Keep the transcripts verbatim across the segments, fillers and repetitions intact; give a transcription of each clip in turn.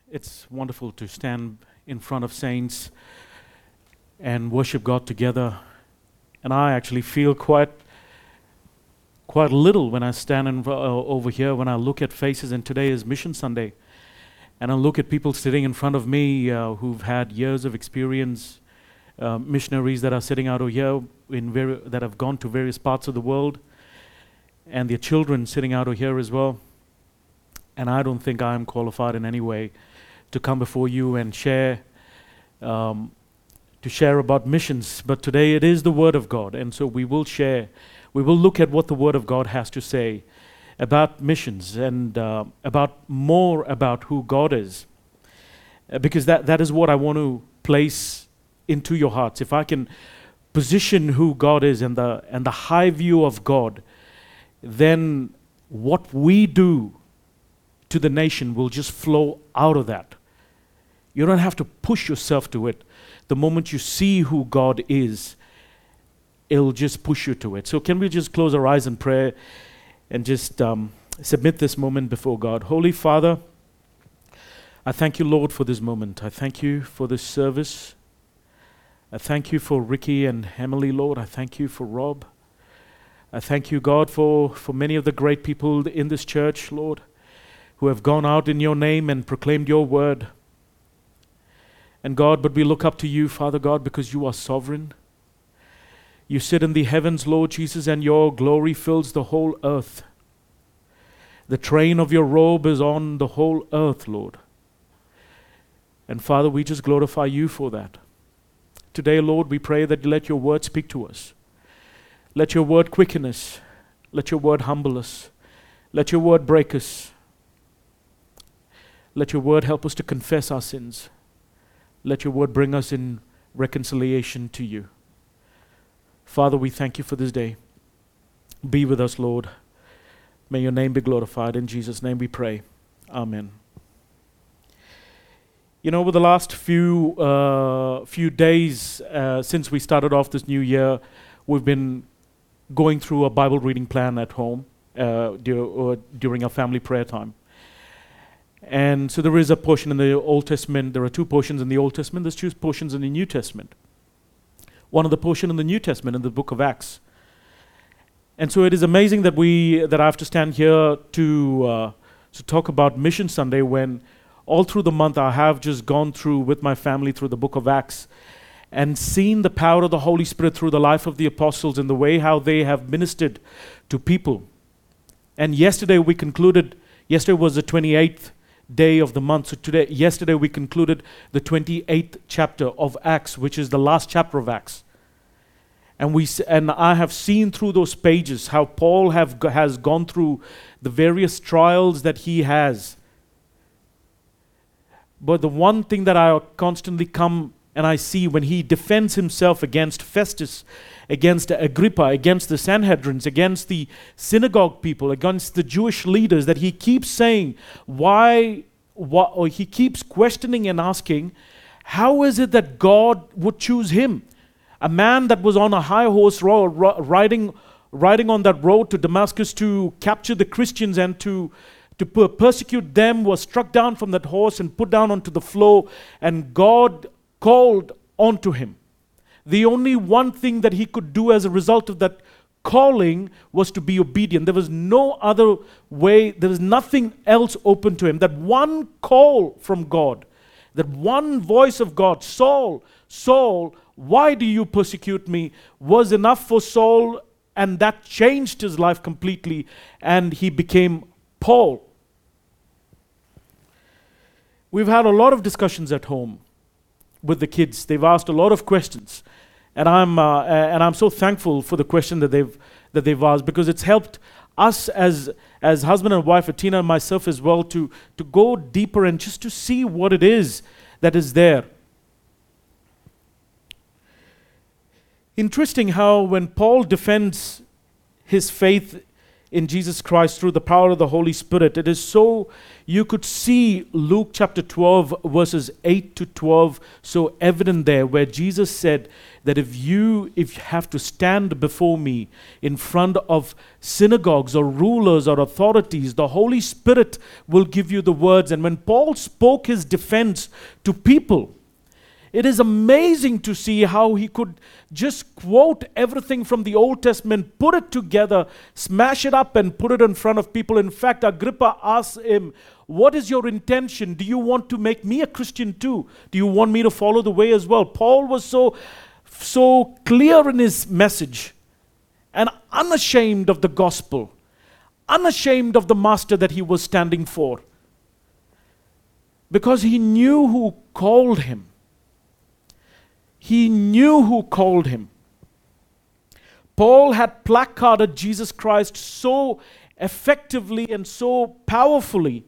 It's wonderful to stand in front of saints and worship God together. And I actually feel quite quite little when I stand in, uh, over here, when I look at faces, and today is Mission Sunday. And I look at people sitting in front of me uh, who've had years of experience, uh, missionaries that are sitting out over here in vari- that have gone to various parts of the world, and their children sitting out over here as well. And I don't think I'm qualified in any way to come before you and share um, to share about missions. But today it is the Word of God, and so we will share. We will look at what the Word of God has to say about missions and uh, about more about who God is, uh, because that that is what I want to place into your hearts. If I can position who God is and the and the high view of God, then what we do to the nation will just flow out of that. You don't have to push yourself to it. The moment you see who God is, it'll just push you to it. So can we just close our eyes in prayer and just um, submit this moment before God. Holy Father, I thank you, Lord, for this moment. I thank you for this service. I thank you for Ricky and Emily, Lord. I thank you for Rob. I thank you, God, for, for many of the great people in this church, Lord, who have gone out in your name and proclaimed your word. And God, but we look up to you, Father God, because you are sovereign. You sit in the heavens, Lord Jesus, and your glory fills the whole earth. The train of your robe is on the whole earth, Lord. And Father, we just glorify you for that. Today, Lord, we pray that you let your word speak to us. Let your word quicken us. Let your word humble us. Let your word break us. Let your word help us to confess our sins. Let your word bring us in reconciliation to you. Father, we thank you for this day. Be with us, Lord. May your name be glorified. In Jesus' name we pray. Amen. You know, over the last few uh, few days uh, since we started off this new year, we've been going through a Bible reading plan at home uh, dur- uh, during our family prayer time. And so there is a portion in the Old Testament. There are two portions in the Old Testament. There's two portions in the New Testament. One of the portion in the New Testament in the book of Acts. And so it is amazing that we that I have to stand here to uh, to talk about Mission Sunday when all through the month I have just gone through with my family through the book of Acts and seen the power of the Holy Spirit through the life of the apostles and the way how they have ministered to people. And yesterday we concluded, yesterday was the twenty-eighth day of the month. So today, yesterday we concluded the twenty-eighth chapter of Acts, which is the last chapter of Acts. And we and I have seen through those pages how Paul have has gone through the various trials that he has. But the one thing that I constantly come and I see when he defends himself against Festus, against Agrippa, against the Sanhedrins, against the synagogue people, against the Jewish leaders, that he keeps saying, why, why or he keeps questioning and asking, how is it that God would choose him? A man that was on a high horse ro- ro- riding, riding on that road to Damascus to capture the Christians and to, to per- persecute them, was struck down from that horse and put down onto the floor, and God called onto him. The only one thing that he could do as a result of that calling was to be obedient. There was no other way, there was nothing else open to him. That one call from God, that one voice of God, Saul, Saul, why do you persecute me, was enough for Saul, and that changed his life completely, and he became Paul. We've had a lot of discussions at home with the kids. They've asked a lot of questions. And I'm uh, and I'm so thankful for the question that they've that they've asked, because it's helped us as as husband and wife, Tina and myself as well, to to go deeper and just to see what it is that is there. Interesting how when Paul defends his faith in Jesus Christ through the power of the Holy Spirit. It is so, you could see Luke chapter twelve, verses eight to twelve, so evident there, where Jesus said that if you, if you have to stand before me in front of synagogues or rulers or authorities, the Holy Spirit will give you the words. And when Paul spoke his defense to people, it is amazing to see how he could just quote everything from the Old Testament, put it together, smash it up and put it in front of people. In fact, Agrippa asked him, what is your intention? Do you want to make me a Christian too? Do you want me to follow the way as well? Paul was so, so clear in his message and unashamed of the gospel, unashamed of the master that he was standing for, because he knew who called him. He knew who called him. Paul had placarded Jesus Christ so effectively and so powerfully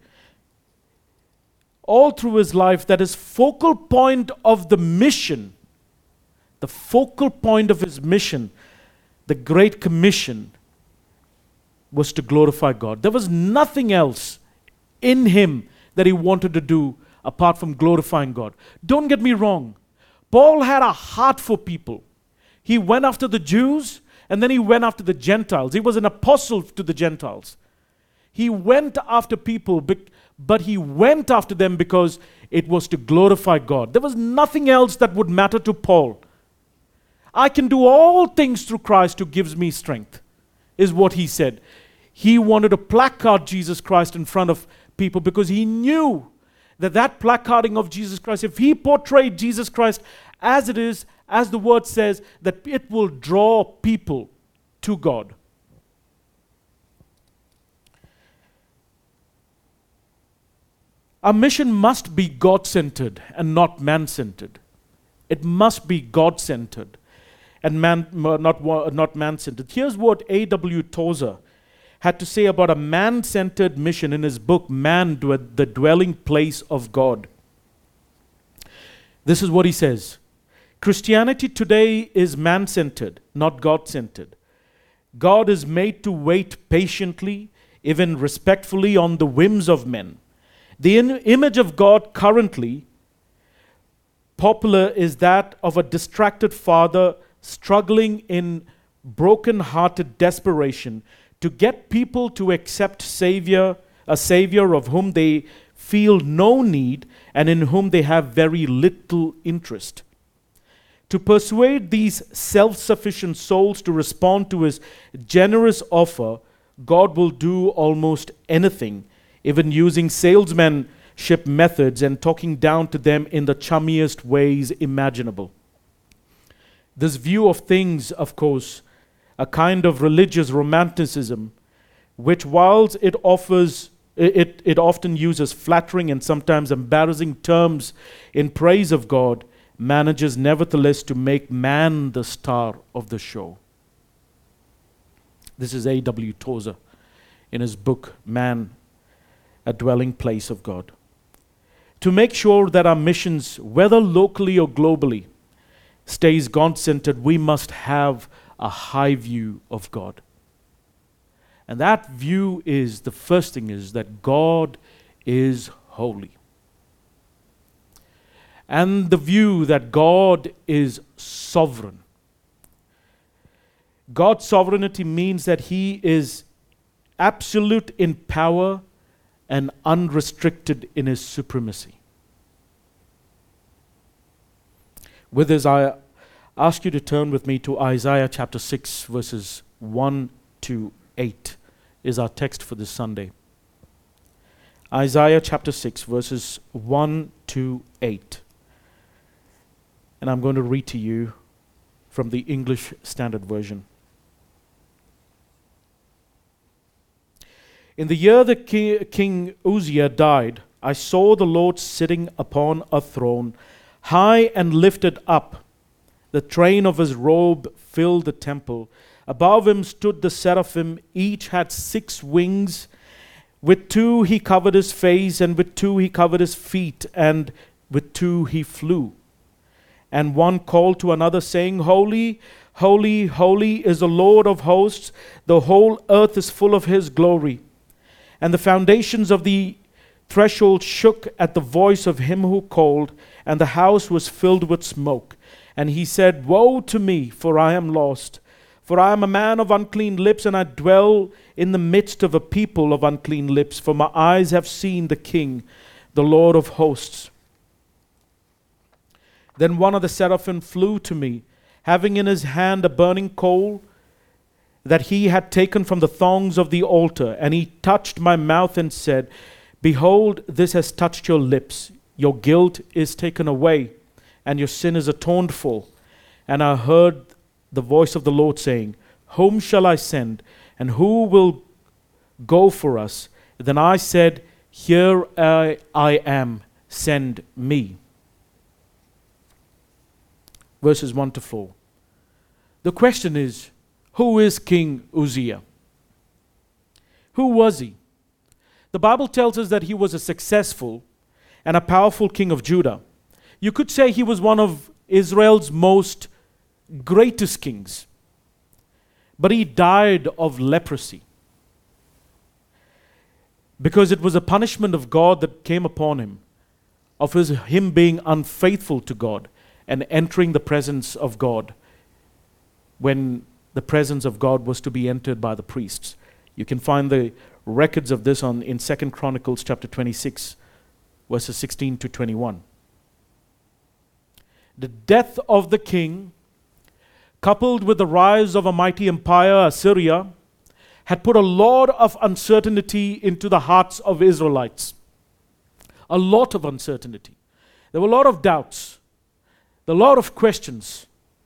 all through his life that his focal point of the mission, the focal point of his mission, the Great Commission, was to glorify God. There was nothing else in him that he wanted to do apart from glorifying God. Don't get me wrong. Paul had a heart for people. He went after the Jews and then he went after the Gentiles. He was an apostle to the Gentiles. He went after people, but he went after them because it was to glorify God. There was nothing else that would matter to Paul. I can do all things through Christ who gives me strength, is what he said. He wanted to placard Jesus Christ in front of people because he knew that that placarding of Jesus Christ, if he portrayed Jesus Christ as it is, as the word says, that it will draw people to God. Our mission must be God-centered and not man-centered. It must be God-centered and man, not, not man-centered. Here's what A W Tozer had to say about a man-centered mission in his book, Man, the Dwelling Place of God. This is what he says. Christianity today is man-centered, not God-centered. God is made to wait patiently, even respectfully, on the whims of men. The in- image of God currently popular is that of a distracted father struggling in broken-hearted desperation to get people to accept Savior, a Savior of whom they feel no need and in whom they have very little interest. To persuade these self-sufficient souls to respond to his generous offer, God will do almost anything, even using salesmanship methods and talking down to them in the chummiest ways imaginable. This view of things, of course, a kind of religious romanticism, which whilst it offers, it, it often uses flattering and sometimes embarrassing terms in praise of God, manages nevertheless to make man the star of the show. This is A W Tozer in his book, Man, a Dwelling Place of God. To make sure that our missions, whether locally or globally, stays God-centered, we must have a high view of God. And that view is, the first thing is that God is holy. And the view that God is sovereign. God's sovereignty means that he is absolute in power and unrestricted in his supremacy. With this, I ask you to turn with me to Isaiah chapter six, verses one to eight is our text for this Sunday. Isaiah chapter six, verses one to eight. And I'm going to read to you from the English Standard Version. In the year that King Uzziah died, I saw the Lord sitting upon a throne, high and lifted up. The train of his robe filled the temple. Above him stood the seraphim. Each had six wings. With two he covered his face, and with two he covered his feet, and with two he flew. And one called to another, saying, Holy, holy, holy is the Lord of hosts. The whole earth is full of his glory. And the foundations of the threshold shook at the voice of him who called, and the house was filled with smoke. And he said, Woe to me, for I am lost. For I am a man of unclean lips, and I dwell in the midst of a people of unclean lips. For my eyes have seen the King, the Lord of hosts. Then one of the seraphim flew to me, having in his hand a burning coal that he had taken from the thongs of the altar. And he touched my mouth and said, Behold, this has touched your lips. Your guilt is taken away, and your sin is atoned for. And I heard the voice of the Lord saying, Whom shall I send, and who will go for us? Then I said, Here I, I am, send me. Verses one to four. The question is, who is King Uzziah? Who was he? The Bible tells us that he was a successful and a powerful king of Judah. You could say he was one of Israel's most greatest kings. But he died of leprosy, because it was a punishment of God that came upon him, of his, him being unfaithful to God and entering the presence of God when the presence of God was to be entered by the priests. You can find the records of this on in Second Chronicles chapter twenty-six, verses sixteen to twenty-one. The death of the king, coupled with the rise of a mighty empire, Assyria, had put a lot of uncertainty into the hearts of Israelites. A lot of uncertainty. There were a lot of doubts. A lot of questions.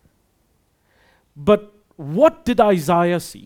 But what did Isaiah see?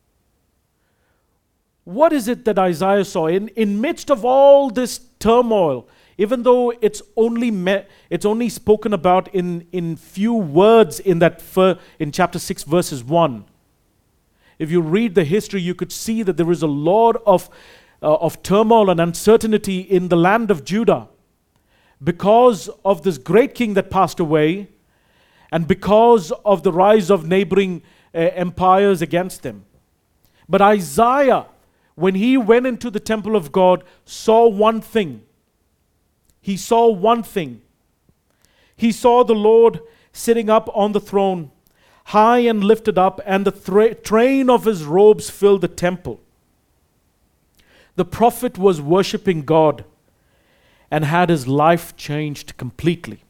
What is it that Isaiah saw? In in midst of all this turmoil, even though it's only me, it's only spoken about in, in few words in that fir, in chapter six, verses one. If you read the history, you could see that there is a lot of, uh, of turmoil and uncertainty in the land of Judah, because of this great king that passed away, and because of the rise of neighboring uh, empires against them. But Isaiah, when he went into the temple of God, saw one thing. He saw one thing. He saw the Lord sitting up on the throne, high and lifted up, and the thra- train of his robes filled the temple. The prophet was worshiping God and had his life changed completely.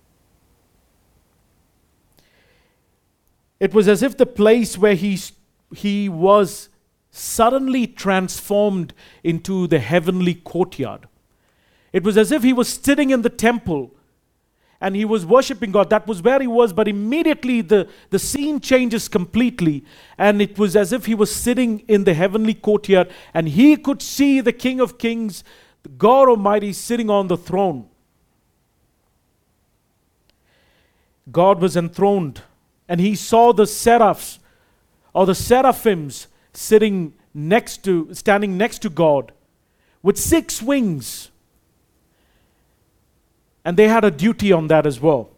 It was as if the place where he, he was suddenly transformed into the heavenly courtyard. It was as if he was sitting in the temple and he was worshiping God. That was where he was, but immediately the, the scene changes completely, and it was as if he was sitting in the heavenly courtyard and he could see the King of Kings, God Almighty, sitting on the throne. God was enthroned, and he saw the seraphs or the seraphims sitting next to, standing next to God with six wings. And they had a duty on that as well.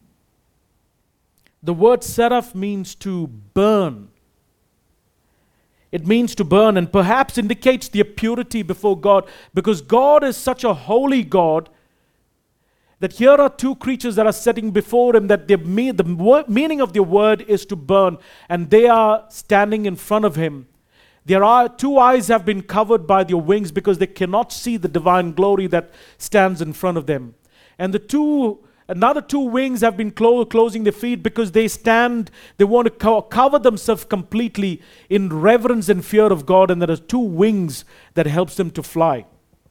The word seraph means to burn. It means to burn, and perhaps indicates the purity before God, because God is such a holy God that here are two creatures that are sitting before him, that the, the word, meaning of their word is to burn, and they are standing in front of him. Their eye, two eyes have been covered by their wings because they cannot see the divine glory that stands in front of them. And the two, another two wings have been clo- closing their feet because they stand, they want to co- cover themselves completely in reverence and fear of God, and there are two wings that helps them to fly.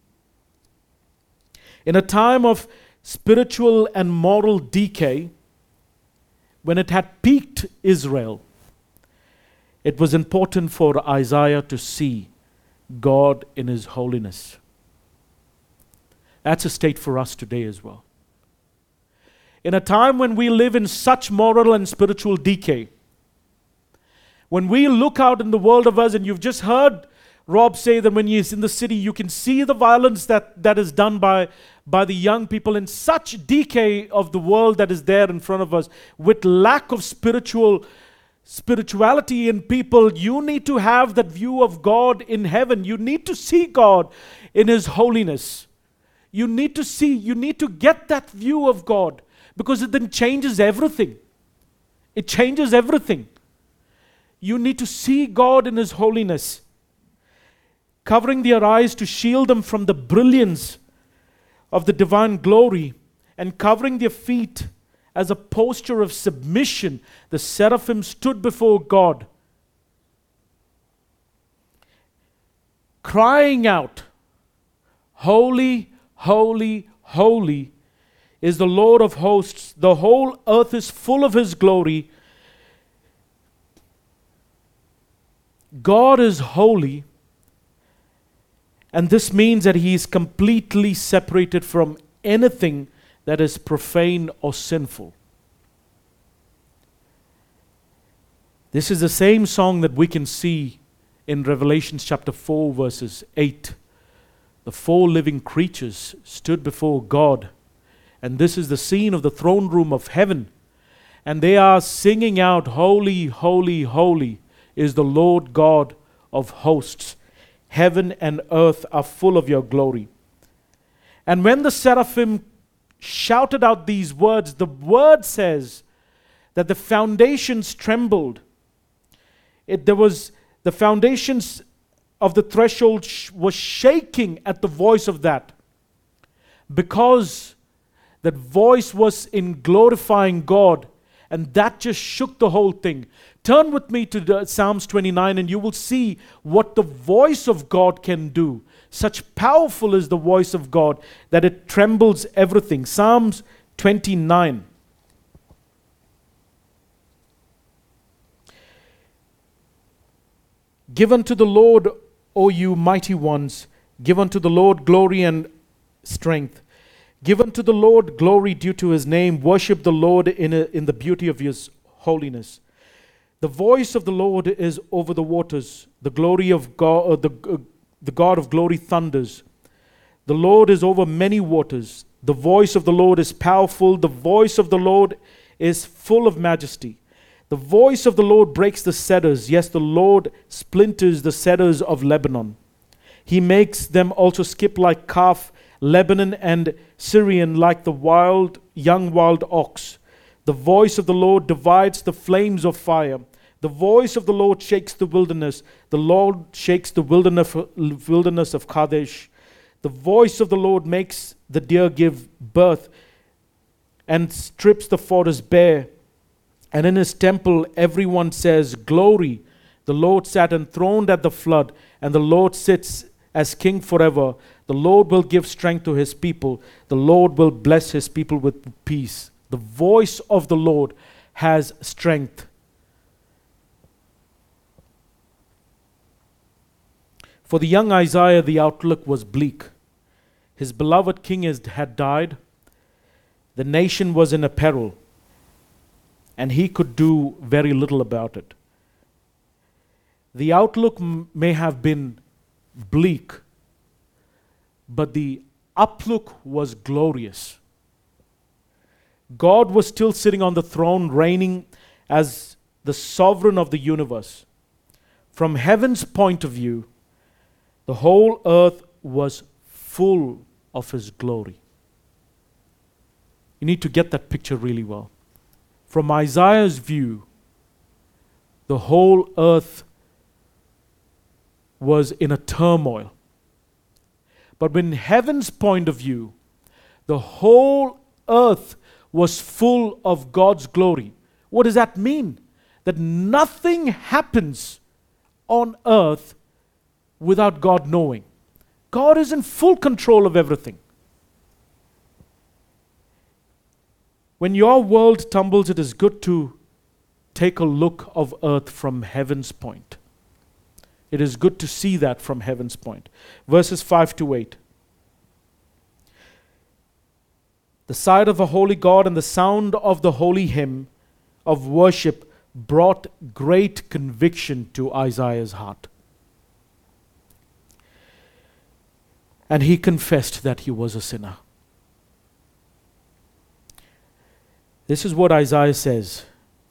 In a time of spiritual and moral decay, when it had peaked Israel, it was important for Isaiah to see God in his holiness. That's a state for us today as well. In a time when we live in such moral and spiritual decay, when we look out in the world of us, and you've just heard Rob say that when he's in the city, you can see the violence that, that is done by, by the young people, and such decay of the world that is there in front of us, with lack of spiritual spirituality in people. You need to have that view of God in heaven. You need to see God in His holiness. You need to see, you need to get that view of God, because it then changes everything. It changes everything. You need to see God in His holiness, covering their eyes to shield them from the brilliance of the divine glory, and covering their feet as a posture of submission. The seraphim stood before God, crying out, "Holy, holy, holy is the Lord of hosts. The whole earth is full of His glory." God is holy, and this means that He is completely separated from anything that is profane or sinful. This is the same song that we can see in Revelation chapter four, verses eight. The four living creatures stood before God, and this is the scene of the throne room of heaven, and they are singing out, "Holy, holy, holy is the Lord God of hosts. Heaven and earth are full of your glory." And when the seraphim shouted out these words, the word says that the foundations trembled. It, there was the foundations of the threshold sh- was shaking at the voice of that, because that voice was in glorifying God, and that just shook the whole thing. Turn with me to the Psalms twenty-nine, and you will see what the voice of God can do. Such powerful is the voice of God that it trembles everything. Psalms twenty-nine. "Give unto the Lord, O you mighty ones, give unto the Lord glory and strength. Give unto the Lord glory due to His name. Worship the Lord in, a, in the beauty of His holiness. The voice of the Lord is over the waters. The glory of God, uh, the, uh, the God of glory thunders. The Lord is over many waters. The voice of the Lord is powerful. The voice of the Lord is full of majesty. The voice of the Lord breaks the cedars. Yes, the Lord splinters the cedars of Lebanon. He makes them also skip like calf, Lebanon and Syrian like the wild, young wild ox. The voice of the Lord divides the flames of fire. The voice of the Lord shakes the wilderness. The Lord shakes the wilderness, wilderness of Kadesh. The voice of the Lord makes the deer give birth and strips the forest bare. And in His temple everyone says, Glory. The Lord sat enthroned at the flood, and the Lord sits as king forever. The Lord will give strength to His people. The Lord will bless His people with peace. The voice of the Lord has strength. For the young Isaiah, the outlook was bleak. His beloved king had died. The nation was in a peril, and he could do very little about it. The outlook m- may have been bleak, but the uplook was glorious. God was still sitting on the throne, reigning as the sovereign of the universe. From heaven's point of view, the whole earth was full of His glory. You need to get that picture really well. From Isaiah's view, the whole earth was in a turmoil. But when heaven's point of view, the whole earth was full of God's glory. What does that mean? That nothing happens on earth without God knowing. God is in full control of everything. When your world tumbles, it is good to take a look of earth from heaven's point. It is good to see that from heaven's point. Verses five to eight. The sight of a holy God and the sound of the holy hymn of worship brought great conviction to Isaiah's heart. And he confessed that he was a sinner. This is what Isaiah says.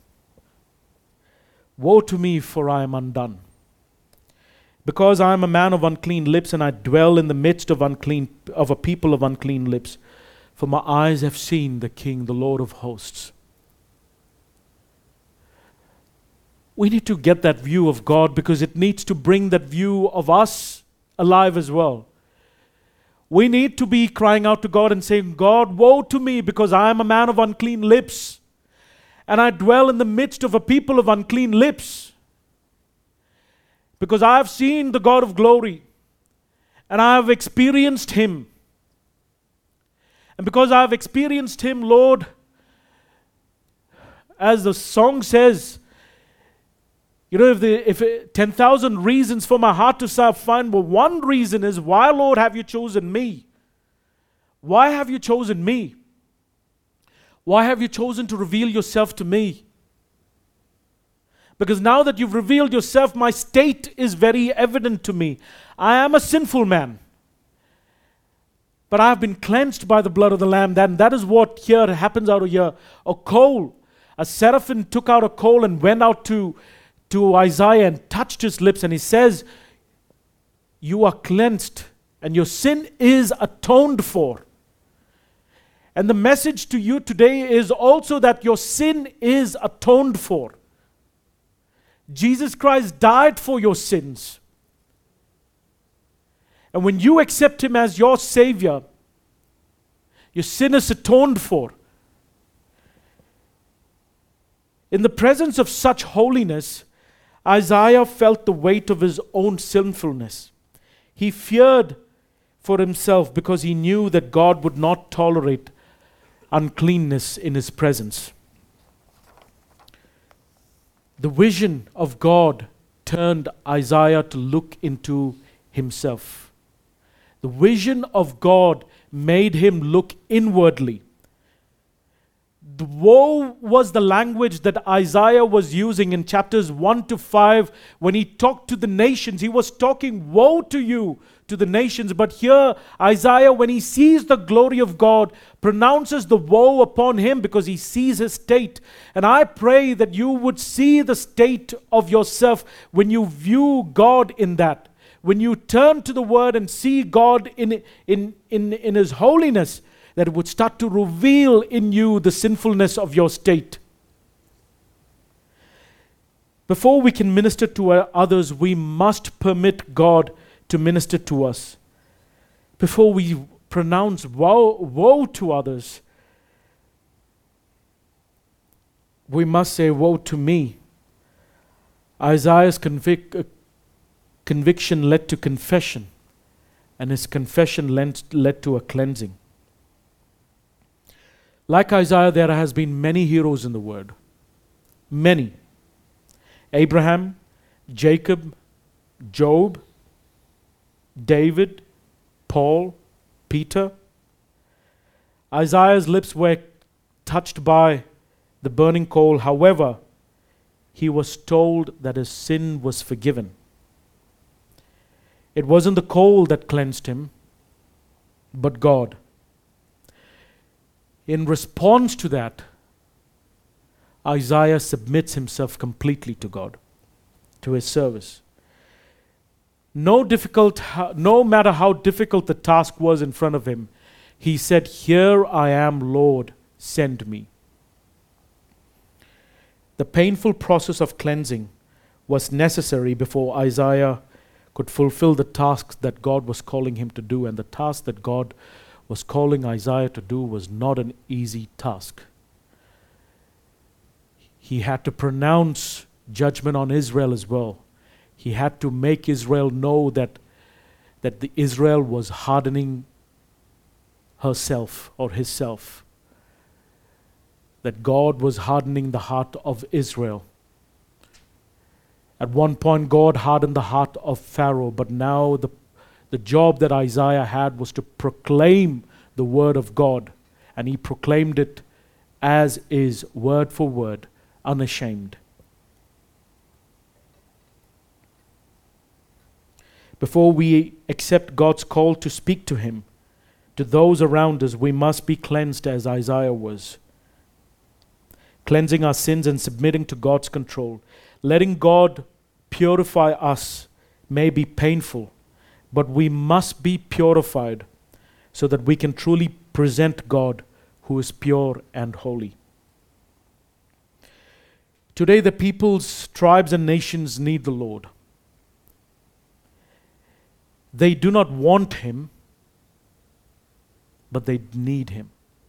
Woe to me, for I am undone. Because I am a man of unclean lips, and I dwell in the midst of unclean of a people of unclean lips. For my eyes have seen the King, the Lord of hosts. We need to get that view of God, because it needs to bring that view of us alive as well. We need to be crying out to God and saying, God, woe to me, because I am a man of unclean lips, and I dwell in the midst of a people of unclean lips. Because I have seen the God of glory, and I have experienced Him. And because I have experienced Him, Lord, as the song says, you know, if, the, if ten thousand reasons for my heart to serve find, well, one reason is, why, Lord, have you chosen me? Why have you chosen me? Why have you chosen to reveal yourself to me? Because now that you've revealed yourself, my state is very evident to me. I am a sinful man. But I have been cleansed by the blood of the Lamb. And that is what here happens out of here. A coal. A seraphim took out a coal and went out to to Isaiah and touched his lips, and he says, you are cleansed and your sin is atoned for. And the message to you today is also that your sin is atoned for. Jesus Christ died for your sins. And when you accept Him as your Savior, your sin is atoned for. In the presence of such holiness, Isaiah felt the weight of his own sinfulness. He feared for himself because he knew that God would not tolerate uncleanness in His presence. The vision of God turned Isaiah to look into himself. The vision of God made him look inwardly. The woe was the language that Isaiah was using in chapters one to five when he talked to the nations. He was talking woe to you, to the nations. But here, Isaiah, when he sees the glory of God, pronounces the woe upon him because he sees his state. And I pray that you would see the state of yourself when you view God in that. When you turn to the Word and see God in, in, in, in His holiness, that it would start to reveal in you the sinfulness of your state. Before we can minister to others, we must permit God to minister to us. Before we pronounce woe, woe to others, we must say, woe to me. Isaiah's convic- uh, conviction led to confession, and his confession led, led to a cleansing. Like Isaiah, there has been many heroes in the Word. Many. Abraham, Jacob, Job, David, Paul, Peter. Isaiah's lips were touched by the burning coal. However, he was told that his sin was forgiven. It wasn't the coal that cleansed him, but God. In response to that, Isaiah submits himself completely to God, to His service. No difficult, no matter how difficult the task was in front of him, he said, "Here I am, Lord, send me." The painful process of cleansing was necessary before Isaiah could fulfill the tasks that God was calling him to do, and the task that God was calling Isaiah to do was not an easy task. He had to pronounce judgment on Israel as well. He had to make Israel know that, that the Israel was hardening herself or himself. That God was hardening the heart of Israel. At one point, God hardened the heart of Pharaoh, but now the The job that Isaiah had was to proclaim the word of God, and he proclaimed it as is, word for word, unashamed. Before we accept God's call to speak to Him, to those around us, we must be cleansed as Isaiah was. Cleansing our sins and submitting to God's control. Letting God purify us may be painful, but we must be purified so that we can truly present God who is pure and holy. Today, the peoples, tribes, and nations need the Lord. They do not want Him, but they need Him.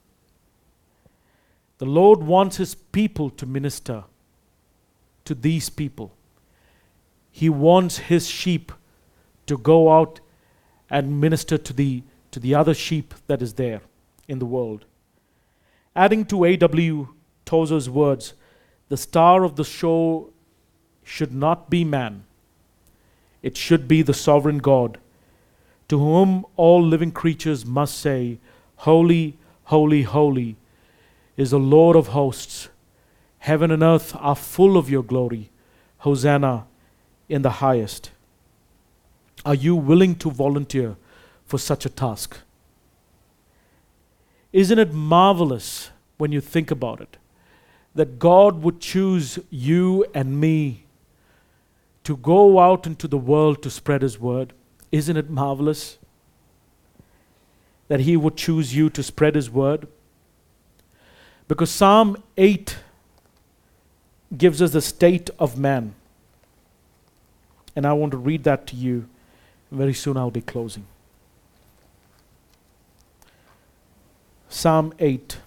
The Lord wants His people to minister to these people. He wants His sheep to go out and minister to the, to the other sheep that is there in the world. Adding to A W Tozer's words, the star of the show should not be man. It should be the sovereign God, to whom all living creatures must say, Holy, holy, holy is the Lord of hosts. Heaven and earth are full of your glory. Hosanna in the highest. Are you willing to volunteer for such a task? Isn't it marvelous when you think about it, that God would choose you and me to go out into the world to spread His word? Isn't it marvelous that He would choose you to spread His word? Because Psalm eight gives us the state of man. And I want to read that to you. Very soon I'll be closing. Psalm eight.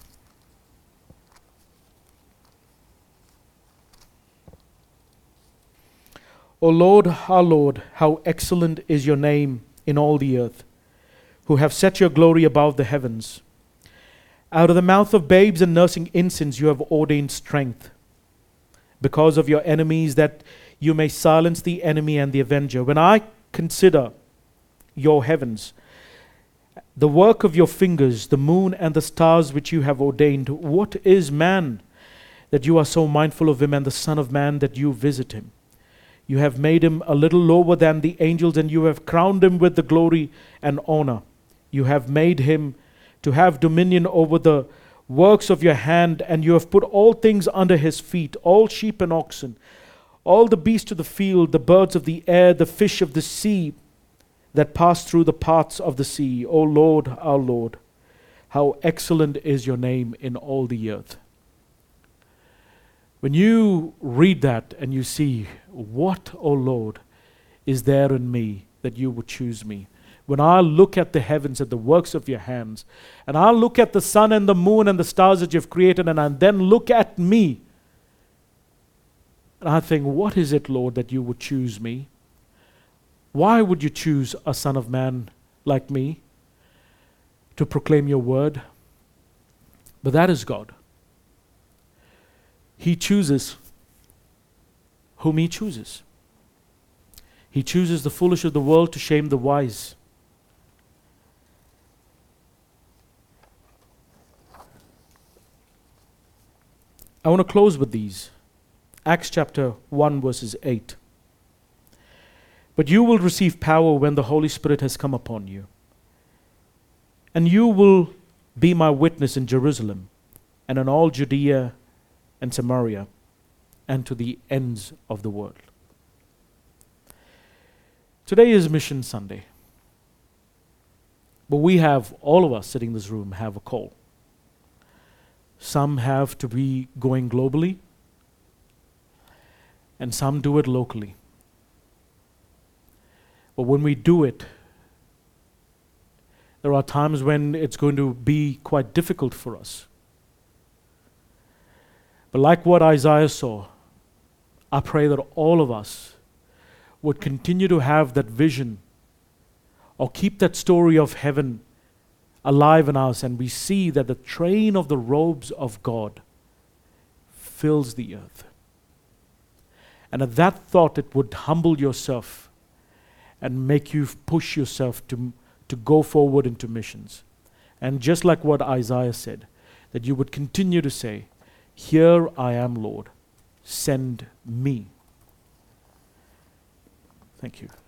O Lord, our Lord, how excellent is your name in all the earth, who have set your glory above the heavens. Out of the mouth of babes and nursing infants you have ordained strength, because of your enemies, that you may silence the enemy and the avenger. When I consider your heavens, the work of your fingers, the moon and the stars which you have ordained, what is man that you are so mindful of him, and the Son of Man that you visit him? You have made him a little lower than the angels, and you have crowned him with the glory and honor. You have made him to have dominion over the works of your hand, and you have put all things under his feet, all sheep and oxen, all the beasts of the field, the birds of the air, the fish of the sea that pass through the paths of the sea. O Lord, our Lord, how excellent is your name in all the earth. When you read that and you see, what, O Lord, is there in me that you would choose me? When I look at the heavens and the works of your hands, and I look at the sun and the moon and the stars that you've created, and I then look at me, and I think, what is it, Lord, that you would choose me? Why would you choose a son of man like me to proclaim your word? But that is God. He chooses whom He chooses. He chooses the foolish of the world to shame the wise. I want to close with these. Acts chapter one verses eight. But you will receive power when the Holy Spirit has come upon you. And you will be my witness in Jerusalem and in all Judea and Samaria, and to the ends of the world. Today is Mission Sunday. But we have, all of us sitting in this room, have a call. Some have to be going globally, and some do it locally. But when we do it, there are times when it's going to be quite difficult for us. But like what Isaiah saw, I pray that all of us would continue to have that vision, or keep that story of heaven alive in us, and we see that the train of the robes of God fills the earth. And at that thought, it would humble yourself and make you push yourself to, to go forward into missions. And just like what Isaiah said, that you would continue to say, here I am, Lord, send me. Thank you.